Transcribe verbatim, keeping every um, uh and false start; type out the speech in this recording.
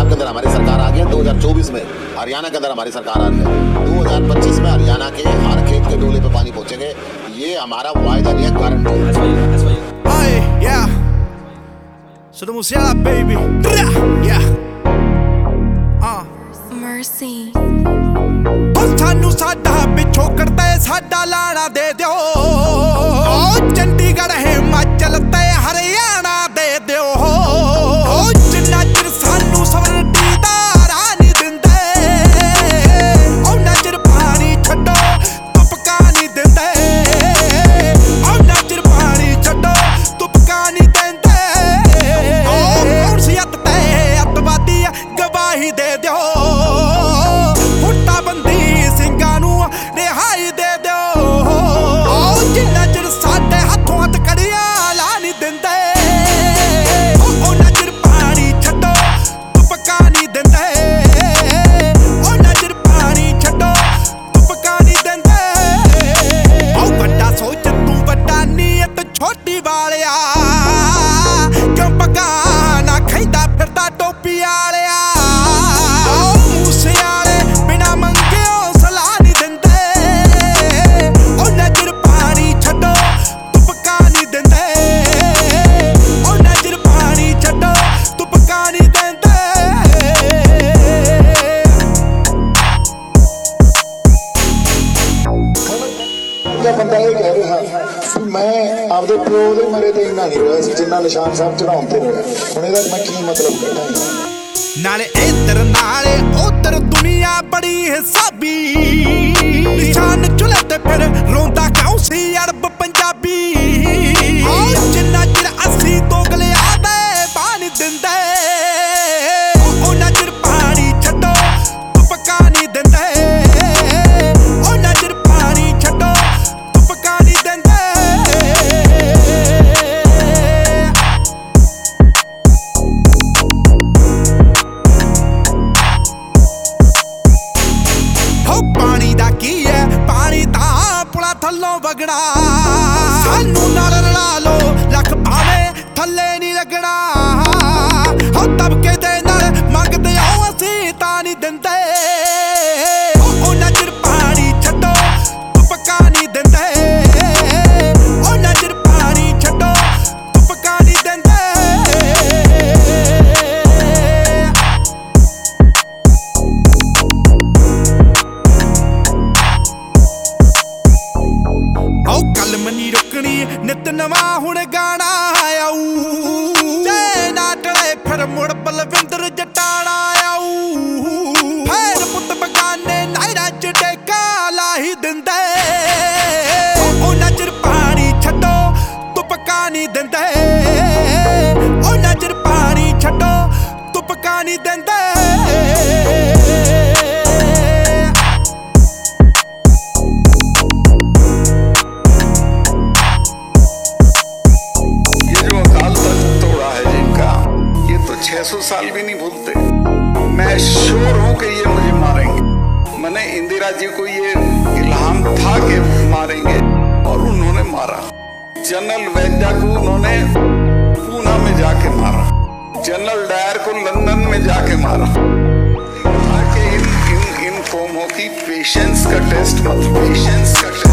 पंजाब के अंदर हमारी सरकार आ गई है, दो हज़ार चौबीस में हरियाणा के अंदर हमारी सरकार आ रही है, दो हज़ार पच्चीस में हरियाणा के हर खेत के डोले पे पानी पहुंचेंगे। ये हमारा वायदा नहीं है, गारंटी है। Aye, yeah. So the Musiala, baby. Yeah. Uh. Mercy. ਉਹ ਸਾਨੂੰ ਸਾਡਾ ਪਿੱਛੋਂ ਕਰਦਾ ਸਾਡਾ ਲਾਣਾ ਦੇ ਦਿਓ, ਉਹ ਚੰਡੀਗੜ੍ਹ ਹਿਮਾਚਲ ਤੇ ਹਰਿਆਣਾ ਦੇ ਦਿਓ, ਉਹ ਜਿੰਨਾ ਚਿਰ ਸਾਨੂੰ ਸਵਰਨਟੀ ਦਾ ਰਾਹ ਨਹੀਂ ਦਿੰਦੇ, ਉਹਨਾਂ ਚਿਰ ਪਾਣੀ ਛੱਡੋ ਤੁਪਕਾ ਨਹੀਂ ਦਿੰਦੇ, ਉਹਨਾਂ ਚਿਰ ਪਾਣੀ ਛੱਡੋ ਤੁਪਕਾ ਨਹੀਂ ਦਿੰਦੇ, ਉਹ ਕੌਣ ਸੀ ਅੱਤ ਤੇ ਅੱਤਵਾਦੀ ਗਵਾਹੀ ਦੇ ਦਿਓ, ਬੰਦੀ ਸਿੰਘਾਂ ਨੂੰ ਰਿਹਾਈ ਦੇ ਦਿਓ, ਉਹ ਜਿੰਨਾ ਚਿਰ ਸਾਡੇ ਹੱਥੋਂ ਹੱਥ ਕੜੀਆਂ ਲਾ ਨਹੀਂ ਦਿੰਦੇ, ਉਹਨਾਂ ਚਿਰ ਪਾਣੀ ਛੱਡੋ ਤੁਪਕਾ ਨਹੀਂ ਦਿੰਦੇ, ਉਹਨਾਂ ਚਿਰ ਪਾਣੀ ਛੱਡੋ ਤੁਪਕਾ ਨਹੀਂ ਦਿੰਦੇ, ਉਹ ਵੱਡਾ ਸੋਚ ਤੂੰ ਵੱਡਾ ਨੀਅਤ ਛੋਟੀ ਵਾਲਿਆ, ਕਿਉਂ ਪੱਗਾ ਨਾ ਖੈਂਦਾ ਫਿਰਦਾ ਟੋਪੀ ਵਾਲਿਆ, ਬੰਦਾ ਇਹ ਕਹਿ ਰਿਹਾ ਮੈਂ ਆਪਦੇ ਪਿਓ ਦੇ ਮਰੇ ਤੇ ਇੰਨਾ ਨਹੀਂ ਰੋਇਆ ਸੀ ਜਿੰਨਾ ਨਿਸ਼ਾਨ ਸਾਹਿਬ ਚੜਾਉਣ ਤੇ ਰੋਇਆ। ਹੁਣ ਇਹਦਾ ਮੈਂ ਕੀ ਮਤਲਬ ਕੱਢਾਂ? ਨਾਲੇ ਇੱਧਰ ਨਾਲੇ ਉੱਧਰ ਦੁਨੀਆ ਬੜੀ ਹਿਸਾਬੀ, ਨਿਸ਼ਾਨ ਚੁੱਲ੍ਹੇ ਤੇ ਫਿਰ ਰੋਂਦਾ ਕਿਉਂ ਸੀ ਅਰਬ ਪੰਜਾਬੀ, ਜਿੰਨਾ ਚਿਰ ਅਸੀਂ ਦੋਗਲਿਆਂ ਦੇ ਪਾਣੀ ਦਿੰਦੇ, ਉਹਨਾਂ ਚਿਰ ਪਾਣੀ ਛੱਡੋ ਤੁਪਕਾ ਨਹੀਂ ਦਿੰਦੇ, ਉਹਨਾਂ ਚਿਰ ਪਾਣੀ ਛੱਡੋ ਤੁਪਕਾ ਨਹੀਂ ਦਿੰਦੇ, ਪਾਣੀ ਦਾ ਕੀ ਹੈ ਪਾਣੀ ਤਾਂ ਪੁਲਾ ਥੱਲੋਂ ਵਗਣਾ, ਸਾਨੂੰ ਨਾਲ ਰਲਾ ਲੋ ਲੱਖ ਭਾਵੇਂ ਥੱਲੇ ਨਹੀਂ ਲੱਗਣਾ, ਹੋ ਤਬਕੇ ਦੇ ਨਾਲ ਮੰਗਦੇ ਹੋ ਅਸੀਂ ਤਾਂ ਨਹੀਂ ਦਿੰਦੇ, ਉਹਨਾਂ ਚਿਰ ਪਾਣੀ ਛੱਡੋ ਤੁਪਕਾ ਨਹੀਂ ਦਿੰਦੇ, ਉਹਨਾਂ ਚਿਰ ਪਾਣੀ ਛੱਡੋ ਤੁਪਕਾ ਨਹੀਂ ਦਿੰਦੇ, ਮਨੀ ਰੁਕਣੀ ਨਿਤ ਨਵਾਂ ਹੁਣ ਗਾਣਾ ਆਊ, ਤੇ ਨਾ ਟਲੇ ਫਿਰ ਮੁੜ ਬਲਵਿੰਦਰ ਜਟਾਣਾ ਆਊ, ਫੇਰ ਪੁੱਤ ਬਗਾਨੇ ਨਾਇਰਾਂ ਚ ਡੇਕਾ ਲਾਹੀ ਦਿੰਦੇ, ਉਹਨਾਂ ਚਿਰ ਪਾਣੀ ਛੱਡੋ ਤੁਪਕਾ ਨਹੀਂ ਦਿੰਦੇ, ਉਹਨਾਂ ਚਿਰ ਪਾਣੀ ਛੱਡੋ ਤੁਪਕਾ ਨਹੀਂ ਦਿੰਦੇ। छह सौ साल भी नहीं भूलते। मैं श्योर हूं कि ये मुझे मारेंगे। मैंने इंदिरा जी को ये इल्हाम था कि मारेंगे और उन्होंने मारा। जनरल वैद्या को उन्होंने पूना में जाके मारा, जनरल डायर को लंदन में जाके मारा, ताकि इन इन इन कौमों की पेशेंस का टेस्ट मतलब पेशेंस का